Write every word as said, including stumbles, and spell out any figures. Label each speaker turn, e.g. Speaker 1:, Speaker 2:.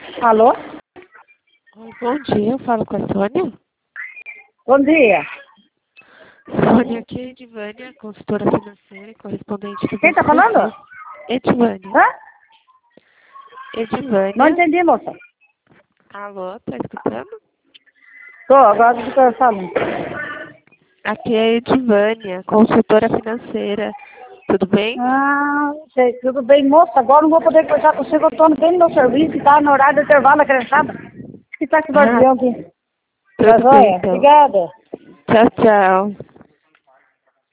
Speaker 1: Alô?
Speaker 2: Oi, bom dia, eu falo com a Sônia.
Speaker 1: Bom dia.
Speaker 2: Sônia, aqui é Edivânia, consultora financeira e correspondente do
Speaker 1: Quem tá
Speaker 2: Banco do
Speaker 1: falando?
Speaker 2: Sul. Edivânia.
Speaker 1: Hã?
Speaker 2: Edivânia.
Speaker 1: Não entendi, moça.
Speaker 2: Alô, tá escutando?
Speaker 1: Tô, agora que eu tô falando.
Speaker 2: Aqui é Edivânia, consultora financeira. Tudo bem?
Speaker 1: Ah, sei, tudo bem, moça. Agora não vou poder conversar com você, eu tô bem no meu serviço, tá no horário do intervalo, acrescentado. Que tá com o
Speaker 2: Ah,
Speaker 1: guardião aqui. Tá
Speaker 2: tudo bem
Speaker 1: joia?
Speaker 2: então.
Speaker 1: Obrigada.
Speaker 2: Tchau, tchau.